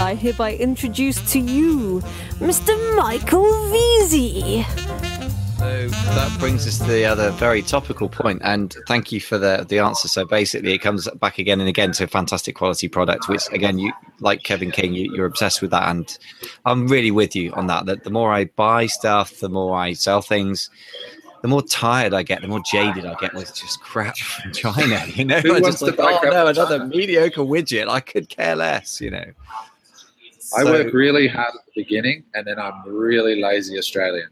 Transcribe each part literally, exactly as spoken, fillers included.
I hereby introduce to you Mister Michael Veazey. So that brings us to the other very topical point, and thank you for the the answer. So basically, it comes back again and again to a fantastic quality product, which again, you like Kevin King, you, you're obsessed with that, and I'm really with you on that. That the more I buy stuff, the more I sell things, the more tired I get, the more jaded I get with just crap from China. You know, Who I wants just to like, buy oh crap no, from another China? mediocre widget. I could care less. You know. I So- work really hard at the beginning, and then I'm really lazy Australian.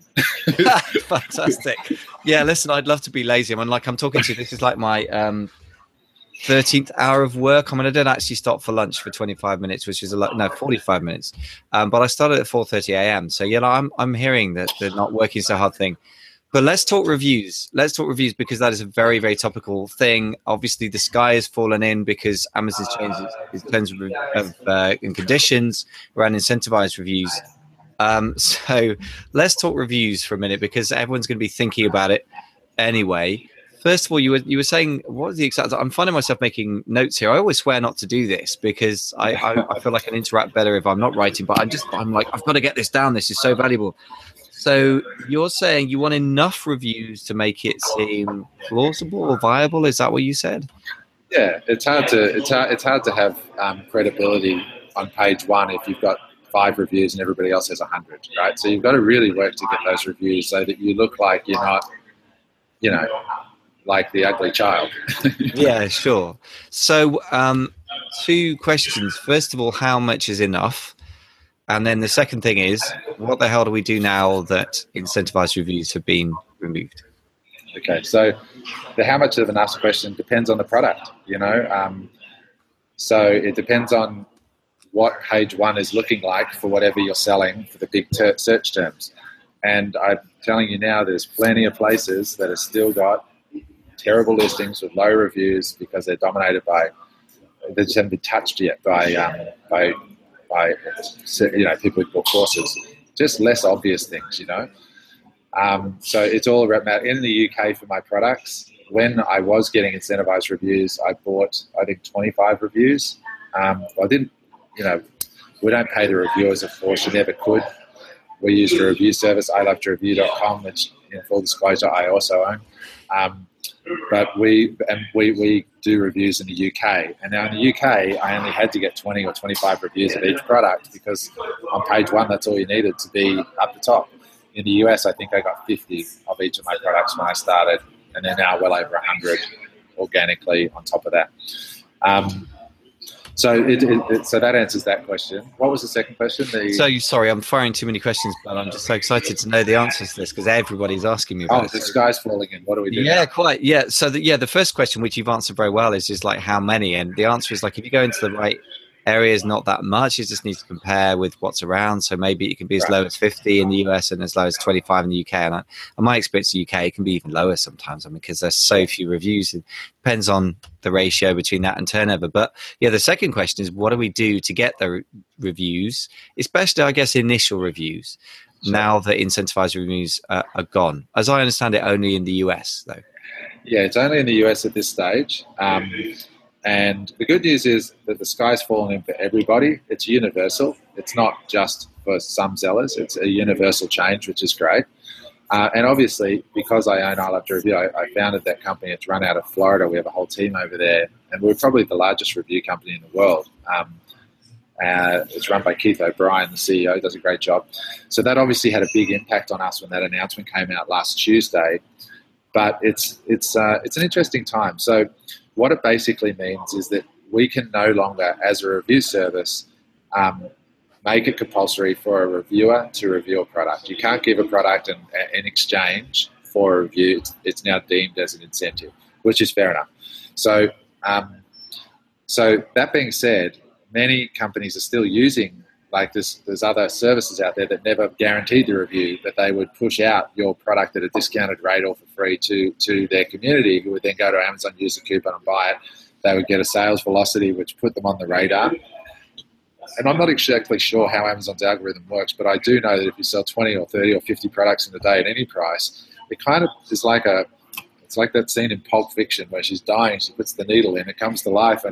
Fantastic. Yeah, listen, I'd love to be lazy. I mean, like I'm talking to you, this is like my um, thirteenth hour of work. I mean, I don't actually stop for lunch for twenty-five minutes, which is a lot, no, forty-five minutes. Um, but I started at four thirty a.m. So, you know, I'm, I'm hearing that the not working so hard thing. But let's talk reviews. Let's talk reviews because that is a very, very topical thing. Obviously, the sky has fallen in because Amazon's changed its, its terms of, of uh, and conditions around incentivized reviews. Um, so let's talk reviews for a minute because everyone's going to be thinking about it anyway. First of all, you were you were saying what was the exact? I'm finding myself making notes here. I always swear not to do this because I, I, I feel like I can interact better if I'm not writing. But I'm just I'm like I've got to get this down. This is so valuable. So you're saying you want enough reviews to make it seem plausible or viable? Is that what you said? Yeah, it's hard to it's hard, it's hard to have um, credibility on page one if you've got five reviews and everybody else has a hundred, right? So you've got to really work to get those reviews so that you look like you're not, you know, like the ugly child. Yeah, sure. So um, two questions. First of all, how much is enough? And then the second thing is, what the hell do we do now that incentivized reviews have been removed? Okay, so the how much of enough's question depends on the product, you know. Um, so it depends on what page one is looking like for whatever you're selling for the big ter- search terms. And I'm telling you now, there's plenty of places that have still got terrible listings with low reviews because they're dominated by, they just haven't been touched yet by, um, by, by you know, people who book courses. Just less obvious things, you know. Um, so it's all about, in the U K for my products, when I was getting incentivized reviews, I bought, I think, twenty-five reviews. Um, I didn't, you know, we don't pay the reviewers, of course, you never could. We used a review service, I love to review dot com, which, in full disclosure, I also own. Um, but we and we, we do reviews in the U K. And now in the U K, I only had to get twenty or twenty-five reviews of each product because on page one, that's all you needed to be up the top. In the U S, I think I got fifty of each of my products when I started, and they're now well over one hundred organically on top of that. Um, so it, it, it, so that answers that question. What was the second question? The, So sorry, I'm firing too many questions, but I'm just so excited to know the answers to this because everybody's asking me about oh, it. the sky's falling in. What do we do Yeah, now? quite. Yeah. So the, yeah, the first question, which you've answered very well, is just like how many, and the answer is like if you go into the right areas, not that much. You just need to compare with what's around. So maybe it can be as Right. low as fifty in the U S and as low as twenty-five in the U K. And I, in my experience, the U K it can be even lower sometimes. I mean, because there's so few reviews. It depends on the ratio between that and turnover. But yeah, the second question is, what do we do to get the re- reviews, especially, I guess, initial reviews? Sure. Now that incentivized reviews uh, are gone, as I understand it, only in the U S though. Yeah, it's only in the U S at this stage. Um, and the good news is that the sky's fallen in for everybody. It's universal. It's not just for some sellers. It's a universal change, which is great. Uh, and obviously, because I own I Love to Review, I, I founded that company. It's run out of Florida. We have a whole team over there. And we're probably the largest review company in the world. Um, uh, it's run by Keith O'Brien, the C E O, does a great job. So that obviously had a big impact on us when that announcement came out last Tuesday. But it's it's uh, it's an interesting time. So what it basically means is that we can no longer, as a review service, um, make it compulsory for a reviewer to review a product. You can't give a product in, in exchange for a review. It's, it's now deemed as an incentive, which is fair enough. So, um, so that being said, many companies are still using, like there's, there's other services out there that never guaranteed the review, that they would push out your product at a discounted rate or for free to, to their community, who would then go to Amazon, use the coupon and buy it. They would get a sales velocity, which put them on the radar. And I'm not exactly sure how Amazon's algorithm works, but I do know that if you sell twenty or thirty or fifty products in a day at any price, it kind of is like a, it's like that scene in Pulp Fiction where she's dying, she puts the needle in, it comes to life, and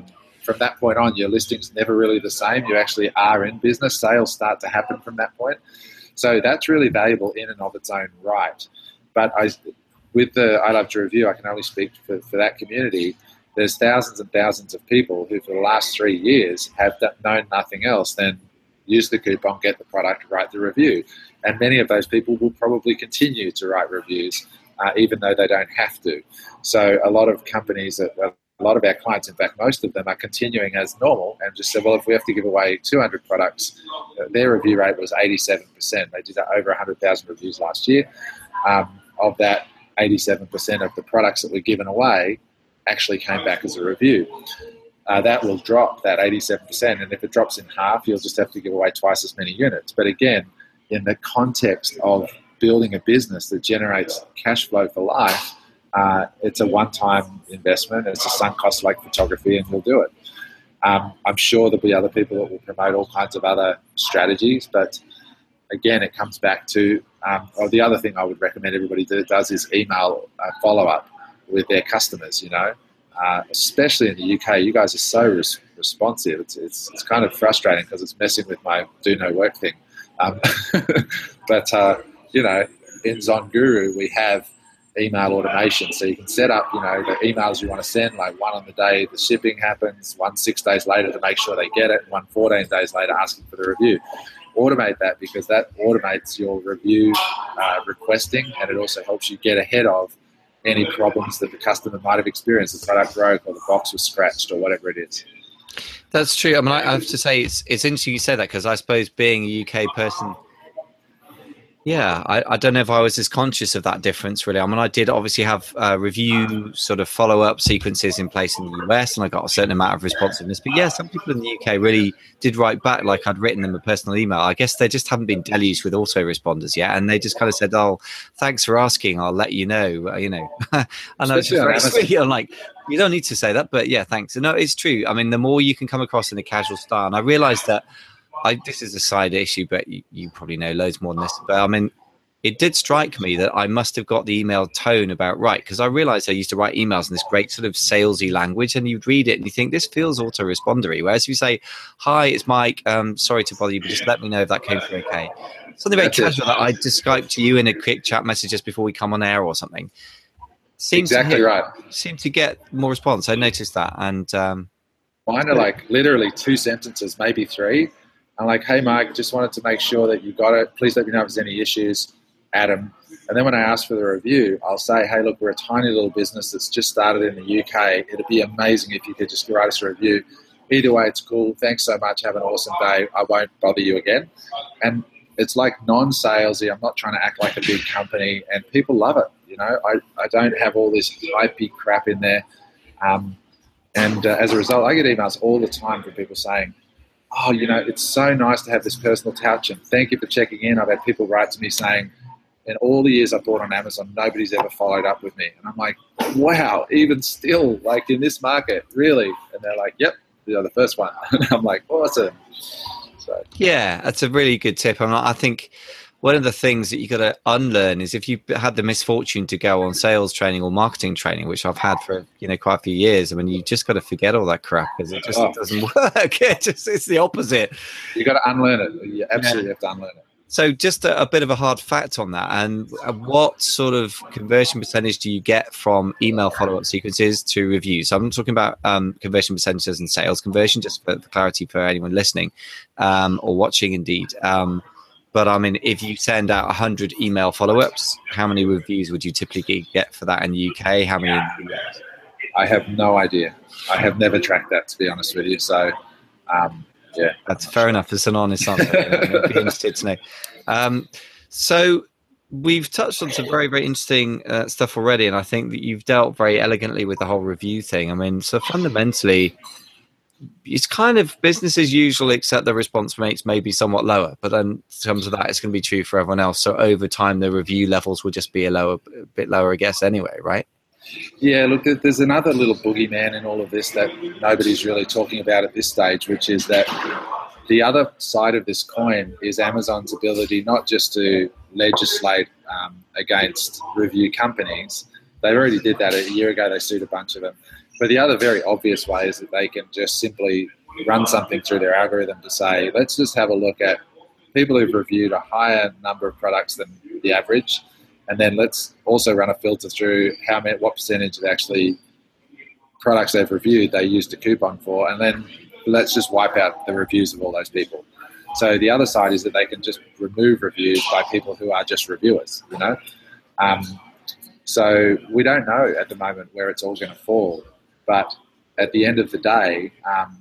from that point on, your listing's never really the same. You actually are in business. Sales start to happen from that point. So that's really valuable in and of its own right. But I, with the I Love to Review, I can only speak for, for that community. There's thousands and thousands of people who for the last three years have known nothing else than use the coupon, get the product, write the review. And many of those people will probably continue to write reviews, uh, even though they don't have to. So a lot of companies, a lot of our clients, in fact, most of them are continuing as normal and just said, well, if we have to give away two hundred products, their review rate was eighty-seven percent. They did over one hundred thousand reviews last year. Um, of that, eighty-seven percent of the products that were given away actually came back as a review. Uh, that will drop, that eighty-seven percent, and if it drops in half, you'll just have to give away twice as many units. But again, in the context of building a business that generates cash flow for life, uh, it's a one-time investment. It's a sunk cost like photography, and you'll do it. Um, I'm sure there'll be other people that will promote all kinds of other strategies, but again, it comes back to, um, or the other thing I would recommend everybody do, does is email uh, follow-up with their customers, you know. Uh, especially in the U K, you guys are so res- responsive. It's, it's it's kind of frustrating because it's messing with my do no work thing. Um, but, uh, you know, in Zon Guru, we have email automation. So you can set up, you know, the emails you want to send, like one on the day the shipping happens, one six days later to make sure they get it, and one fourteen days later asking for the review. Automate that because that automates your review uh, requesting, and it also helps you get ahead of any problems that the customer might have experienced. The product broke or the box was scratched or whatever it is. That's true. I mean, I have to say it's it's interesting you say that because I suppose being a U K person, yeah, I, I don't know if I was as conscious of that difference really. I mean, I did obviously have uh, review sort of follow-up sequences in place in the U S and I got a certain amount of responsiveness. But yeah, some people in the U K really did write back like I'd written them a personal email. I guess they just haven't been deluged with autoresponders yet. And they just kind of said, oh, thanks for asking. I'll let you know, uh, you know. I know it's just very sweet. I'm like, you don't need to say that, but yeah, thanks. No, it's true. I mean, the more you can come across in a casual style, and I realized that I, this is a side issue, but you, you probably know loads more than this. But I mean, it did strike me that I must have got the email tone about right, because I realized I used to write emails in this great sort of salesy language, and you'd read it and you think this feels autorespondery. Whereas if you say, "Hi, it's Mike. Um, sorry to bother you, but just let me know if that came through okay." Something very That's casual it. that I just Skype to you in a quick chat message just before we come on air or something. Seems exactly to hit, right. Seem to get more response. I noticed that, and um, mine are like literally two sentences, maybe three. I'm like, "Hey, Mike, just wanted to make sure that you got it. Please let me know if there's any issues." Adam. And then when I ask for the review, I'll say, hey, look, we're a tiny little business that's just started in the U K. It'd be amazing if you could just write us a review. Either way, it's cool. Thanks so much. Have an awesome day. I won't bother you again. And it's like non-salesy. I'm not trying to act like a big company, and people love it. You know, I, I don't have all this hypey crap in there. Um, and uh, as a result, I get emails all the time from people saying, oh, you know, it's so nice to have this personal touch, and thank you for checking in. I've had people write to me saying, in all the years I've bought on Amazon, nobody's ever followed up with me. And I'm like, wow, even still, like in this market, really? And they're like, yep, you're the first one. And I'm like, awesome. So yeah, that's a really good tip. I mean, I think one of the things that you got to unlearn is if you had the misfortune to go on sales training or marketing training, which I've had for, you know, quite a few years. I mean, you just got to forget all that crap because it just oh. doesn't work. It just, it's the opposite. You got to unlearn it. You absolutely yeah. have to unlearn it. So just a, a bit of a hard fact on that. And what sort of conversion percentage do you get from email follow-up sequences to reviews? So I'm not talking about um, conversion percentages and sales conversion, just for, for clarity for anyone listening um, or watching indeed. Um, but I mean, if you send out one hundred email follow-ups, how many reviews would you typically get for that in the U K? How many in the U S? I have no idea. I have never tracked that, to be honest with you. So, um, yeah, that's fair enough. It's an honest answer. I'd be interested to know. Um, so we've touched on some very, very interesting uh, stuff already, and I think that you've dealt very elegantly with the whole review thing. I mean, so fundamentally, it's kind of business as usual, except the response rates may be somewhat lower. But then in terms of that, it's going to be true for everyone else. So over time, the review levels will just be a lower, a bit lower, I guess, anyway, right? Yeah, look, there's another little boogeyman in all of this that nobody's really talking about at this stage, which is that the other side of this coin is Amazon's ability not just to legislate um, against review companies. They already did that a year ago. They sued a bunch of them. but the other very obvious way is that they can just simply run something through their algorithm to say, let's just have a look at people who've reviewed a higher number of products than the average, and then let's also run a filter through how many, what percentage of actually products they've reviewed they used a coupon for, and then let's just wipe out the reviews of all those people. So the other side is that they can just remove reviews by people who are just reviewers, you know. Um, so we don't know at the moment where it's all going to fall, but at the end of the day, um,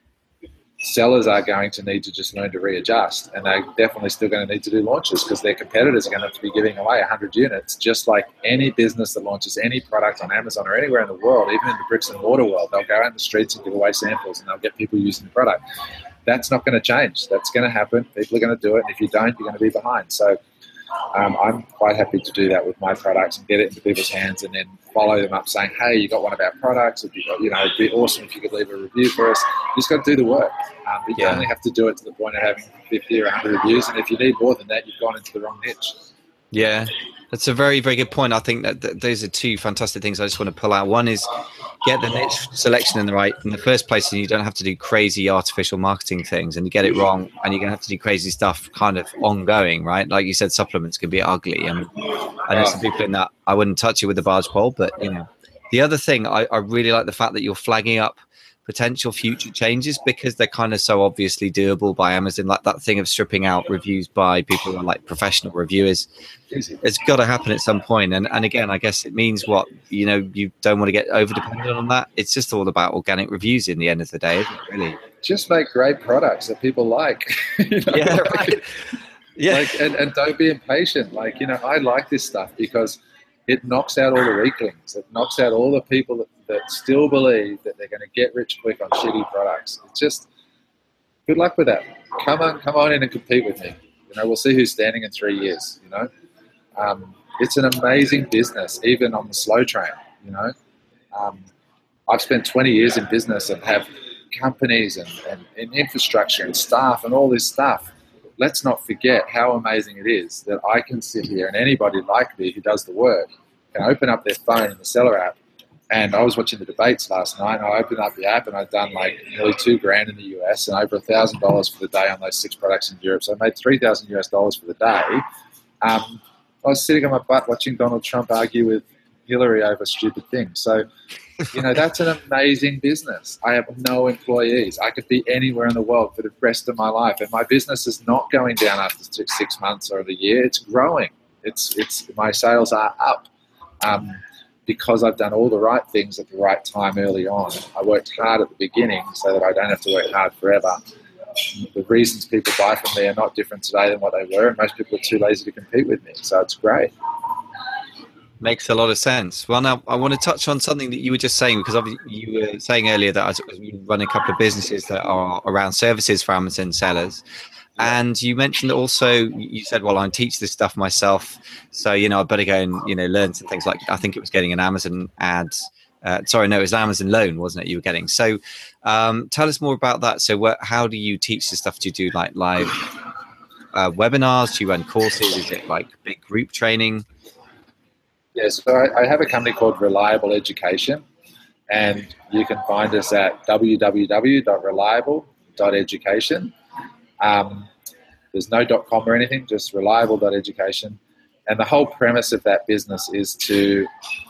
sellers are going to need to just learn to readjust, and they're definitely still going to need to do launches because their competitors are going to have to be giving away one hundred units, just like any business that launches any product on Amazon or anywhere in the world, even in the bricks and mortar world. They'll go out in the streets and give away samples, and they'll get people using the product. That's not going to change. That's going to happen. People are going to do it, and if you don't, you're going to be behind. So um, I'm quite happy to do that with my products and get it into people's hands, and then follow them up saying, hey, you got one of our products, or you got, you know, it'd be awesome if you could leave a review for us. You just got to do the work. Um, but you Yeah. only have to do it to the point of having fifty or one hundred reviews, and if you need more than that, you've gone into the wrong niche. Yeah, that's a very, very good point. I think that th- those are two fantastic things I just want to pull out. One is get the niche selection in the right in the first place, and you don't have to do crazy artificial marketing things, and you get it wrong, and you're going to have to do crazy stuff kind of ongoing, right? Like you said, supplements can be ugly. I mean, I know some people in that I wouldn't touch it with a barge pole, but you know, the other thing I, I really like the fact that you're flagging up potential future changes because they're kind of so obviously doable by Amazon. Like that thing of stripping out reviews by people who are like professional reviewers, it's got to happen at some point. And and again, I guess it means what, you know, you don't want to get over dependent on that. It's just all about organic reviews in the end of the day, isn't it, really? Just make great products that people like. You know, Yeah, like, right. Yeah. Like, and, and don't be impatient. Like, you know, I like this stuff because it knocks out all the weaklings. It knocks out all the people that, that still believe that they're going to get rich quick on shitty products. It's just, good luck with that. Come on, come on in and compete with me. You know, we'll see who's standing in three years, you know. Um, it's an amazing business, even on the slow train, you know. Um, I've spent twenty years in business and have companies and, and, and infrastructure and staff and all this stuff. Let's not forget how amazing it is that I can sit here and anybody like me who does the work can open up their phone in the Seller app. And I was watching the debates last night, and I opened up the app and I'd done like nearly two grand in the U S and over a thousand dollars for the day on those six products in Europe. So I made three thousand U S dollars for the day. Um, I was sitting on my butt watching Donald Trump argue with Hillary over stupid things. So, you know, that's an amazing business. I have no employees. I could be anywhere in the world for the rest of my life. And my business is not going down after six, six months or a year. It's growing. It's, it's, my sales are up um, because I've done all the right things at the right time early on. I worked hard at the beginning so that I don't have to work hard forever. The reasons people buy from me are not different today than what they were, and most people are too lazy to compete with me. So it's great. Makes a lot of sense. Well, now I want to touch on something that you were just saying, because obviously you were saying earlier that you run a couple of businesses that are around services for Amazon sellers. And you mentioned also, you said, well, I teach this stuff myself. So, you know, I better go and, you know, learn some things like, I think it was getting an Amazon ad. Uh, sorry, no, it was an Amazon loan, wasn't it? You were getting. So um, tell us more about that. So what, how do you teach this stuff? Do you do like live uh, webinars? Do you run courses? Is it like big group training? Yes, so I, I have a company called Reliable Education, and you can find us at w w w dot reliable dot education. Um, there's no .com or anything, just reliable dot education. And the whole premise of that business is to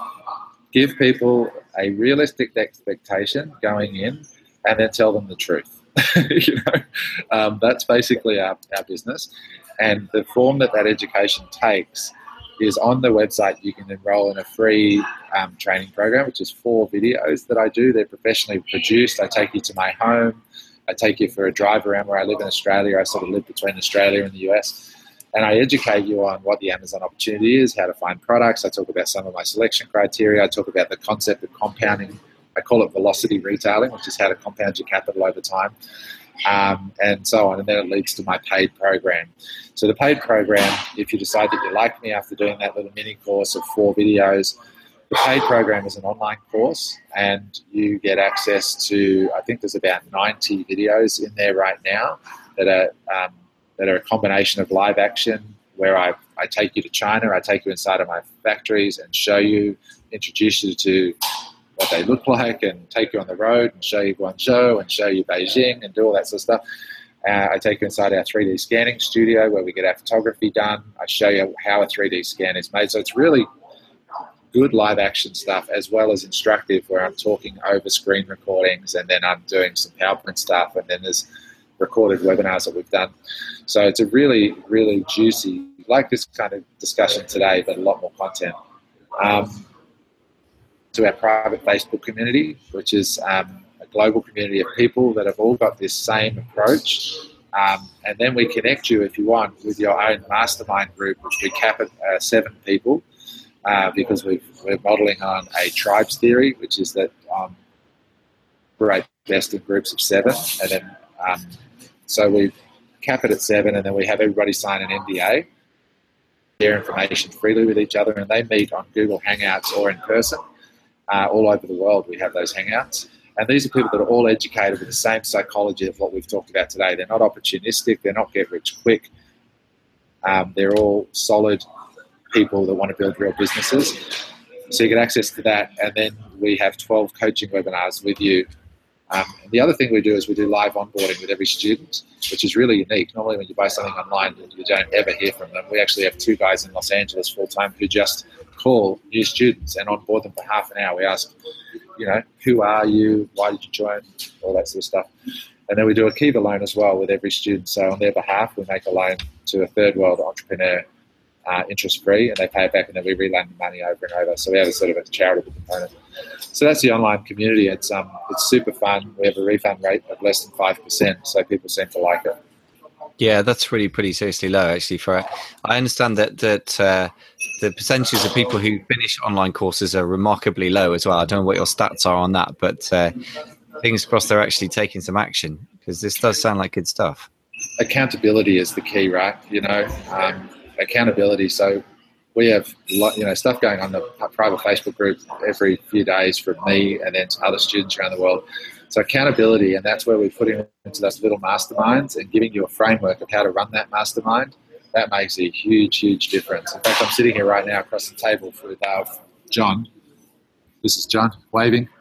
give people a realistic expectation going in and then tell them the truth. you know, um, that's basically our, our business. And the form that that education takes is on the website. You can enroll in a free um, training program, which is four videos that I do. They're professionally produced. I take you to my home. I take you for a drive around where I live in Australia. I sort of live between Australia and the U S. And I educate you on what the Amazon opportunity is, how to find products. I talk about some of my selection criteria. I talk about the concept of compounding. I call it velocity retailing, which is how to compound your capital over time. Um, and so on, and then it leads to my paid program. So the paid program, if you decide that you like me after doing that little mini course of four videos, the paid program is an online course, and you get access to, I think there's about ninety videos in there right now that are um, that are a combination of live action, where I, I take you to China, I take you inside of my factories and show you, introduce you to what they look like and take you on the road and show you Guangzhou and show you Beijing and do all that sort of stuff. Uh, I take you inside our three D scanning studio where we get our photography done. I show you how a three D scan is made. So it's really good live action stuff as well as instructive, where I'm talking over screen recordings and then I'm doing some PowerPoint stuff, and then there's recorded webinars that we've done. So it's a really, really juicy, like this kind of discussion today, but a lot more content. Um, to our private Facebook community, which is um, a global community of people that have all got this same approach. Um, and then we connect you, if you want, with your own mastermind group, which we cap at uh, seven people. Uh, because we've, we're modelling on a tribes theory, which is that um, operate best in groups of seven, and then um, so we cap it at seven, and then we have everybody sign an N D A, share information freely with each other, and they meet on Google Hangouts or in person uh, all over the world. We have those Hangouts, and these are people that are all educated with the same psychology of what we've talked about today. They're not opportunistic. They're not get rich quick. Um, they're all solid people that want to build real businesses. So you get access to that, and then we have twelve coaching webinars with you. Um, and the other thing we do is we do live onboarding with every student, which is really unique. Normally when you buy something online, you don't ever hear from them. We actually have two guys in Los Angeles full-time who just call new students and onboard them for half an hour. We ask, you know, who are you? Why did you join? All that sort of stuff. And then we do a Kiva loan as well with every student. So on their behalf, we make a loan to a third world entrepreneur, Uh, interest-free, and they pay it back, and then we relend the money over and over. So we have a sort of a charitable component. So that's the online community. It's um, it's super fun. We have a refund rate of less than five percent, so people seem to like it. Yeah, that's really pretty seriously low, actually. For I understand that that uh, the percentages of people who finish online courses are remarkably low as well. I don't know what your stats are on that, but uh, fingers crossed they're actually taking some action, because this does sound like good stuff. Accountability is the key, right? You know, um, accountability. So we have, you know, stuff going on the private Facebook group every few days from me and then to other students around the world. So accountability, and that's where we're putting into those little masterminds and giving you a framework of how to run that mastermind. That makes a huge, huge difference. In fact, I'm sitting here right now across the table with uh, John. This is John waving.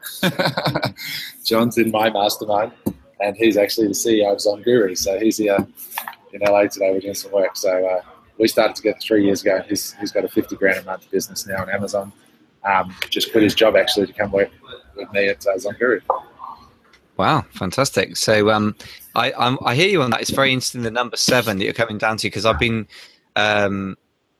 John's in my mastermind, and he's actually the C E O of Zonguru. So he's here in L A today. We're doing some work. So uh, we started together three years ago. He's he's got a fifty grand a month business now on Amazon. Um, just quit his job actually to come work with me at uh, Zonguru. Wow, fantastic! So um, I I'm, I hear you on that. It's very interesting the number seven that you're coming down to, because I've been um,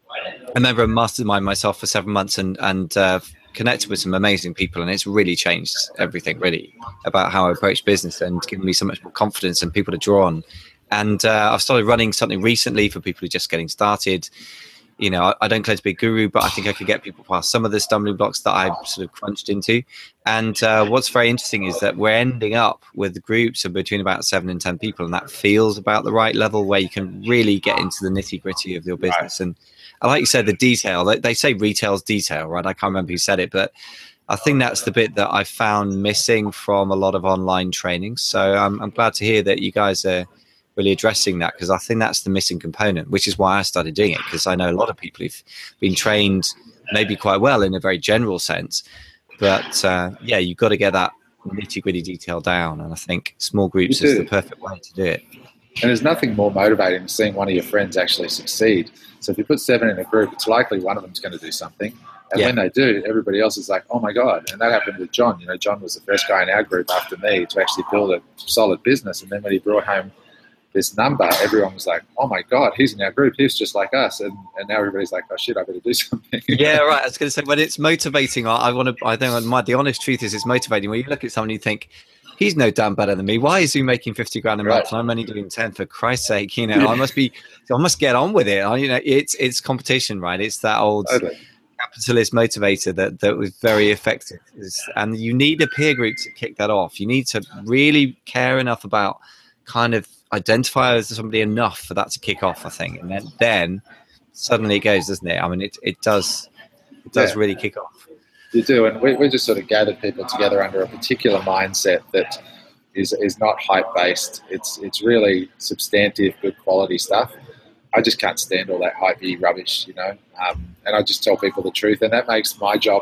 a member of Mastermind myself for seven months and and uh, connected with some amazing people, and it's really changed everything really about how I approach business and given me so much more confidence and people to draw on. And uh, I've started running something recently for people who are just getting started. You know, I, I don't claim to be a guru, but I think I could get people past some of the stumbling blocks that I've sort of crunched into. And uh, what's very interesting is that we're ending up with groups of between about seven and ten people, and that feels about the right level where you can really get into the nitty gritty of your business. And like you said, the detail, they, they say retail's detail, right? I can't remember who said it, but I think that's the bit that I found missing from a lot of online training. So I'm, I'm glad to hear that you guys are really addressing that, because I think that's the missing component, which is why I started doing it, because I know a lot of people who've been trained maybe quite well in a very general sense, but uh, yeah, you've got to get that nitty gritty detail down, and I think small groups is the perfect way to do it. And there's nothing more motivating than seeing one of your friends actually succeed. So if you put seven in a group, it's likely one of them's going to do something. And yeah. when they do, everybody else is like, oh my God. And that happened with John. You know, John was the first guy in our group after me to actually build a solid business. And then when he brought home this number, everyone was like, oh my God, he's in our group. He's just like us. And, and now everybody's like, oh shit, I better do something. Yeah, right. I was going to say, when it's motivating, I, I want to, I think my, the honest truth is it's motivating. When you look at someone, you think, he's no damn better than me. Why is he making fifty grand a month? Right. And I'm only doing ten, for Christ's sake. You know, yeah. I must be, I must get on with it. I, you know, it's, it's competition, right? It's that old totally. capitalist motivator that, that was very effective. And you need a peer group to kick that off. You need to really care enough about kind of identify as somebody enough for that to kick off, I think. And then, then suddenly it goes, doesn't it? I mean, it, it does, it does yeah. really kick off. You do, and we, we just sort of gathered people together under a particular mindset that is is not hype-based. It's it's really substantive, good quality stuff. I just can't stand all that hypey rubbish, you know, um, and I just tell people the truth, and that makes my job as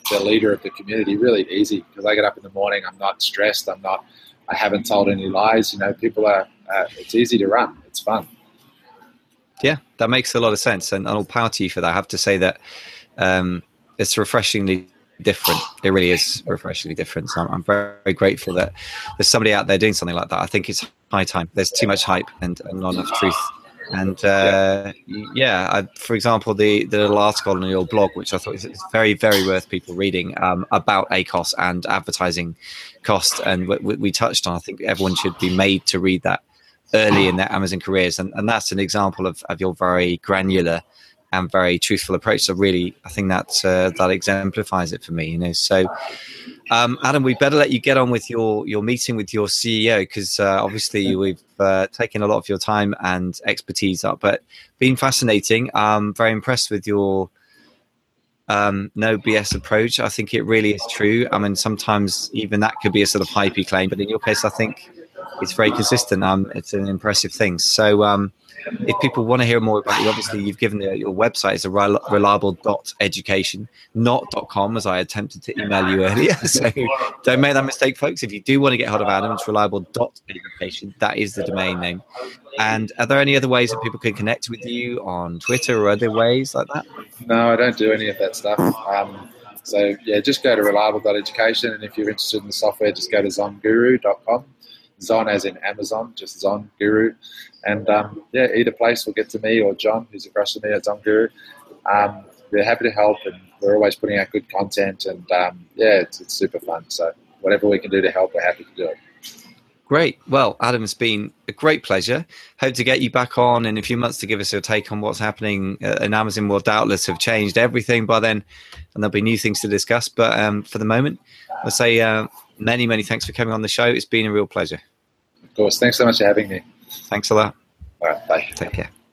the leader of the community really easy, because I get up in the morning, I'm not stressed, I'm not, I haven't told any lies. You know, people are, uh, it's easy to run. It's fun. Yeah, that makes a lot of sense. And all power to you for that. I have to say that um, it's refreshingly different. It really is refreshingly different. So I'm, I'm very, very grateful that there's somebody out there doing something like that. I think it's high time. There's too much hype and, and not enough truth. And uh, yeah, yeah I, for example, the, the little article on your blog, which I thought is very, very worth people reading, um, about A C O S and advertising cost. And we, we touched on, I think everyone should be made to read that early in their Amazon careers. And, and that's an example of, of your very granular and very truthful approach. So really, I think that uh, that exemplifies it for me. You know, so um, Adam, we better let you get on with your your meeting with your C E O, because uh, obviously we've uh, taken a lot of your time and expertise up, but been fascinating. I'm very impressed with your um, no B S approach. I think it really is true. I mean, sometimes even that could be a sort of hypey claim, but in your case, I think it's very consistent. Um, it's an impressive thing. So um, if people want to hear more about you, obviously you've given the, your website is a reliable dot education, not .com, as I attempted to email you earlier. So don't make that mistake, folks. If you do want to get hold of Adam, it's reliable dot education. That is the domain name. And are there any other ways that people can connect with you on Twitter or other ways like that? No, I don't do any of that stuff. Um, so yeah, just go to reliable dot education. And if you're interested in the software, just go to zon guru dot com. Zon as in Amazon, just Zon Guru. And um, yeah, either place will get to me or John, who's across from me at Zon Guru. Um, we're happy to help, and we're always putting out good content. And um, yeah, it's, it's super fun. So whatever we can do to help, we're happy to do it. Great. Well, Adam, it's been a great pleasure. Hope to get you back on in a few months to give us your take on what's happening. Uh, and Amazon will doubtless have changed everything by then, and there'll be new things to discuss. But um, for the moment, I'll say uh, many, many thanks for coming on the show. It's been a real pleasure. Of course. Thanks so much for having me. Thanks a lot. All right. Bye. Take care.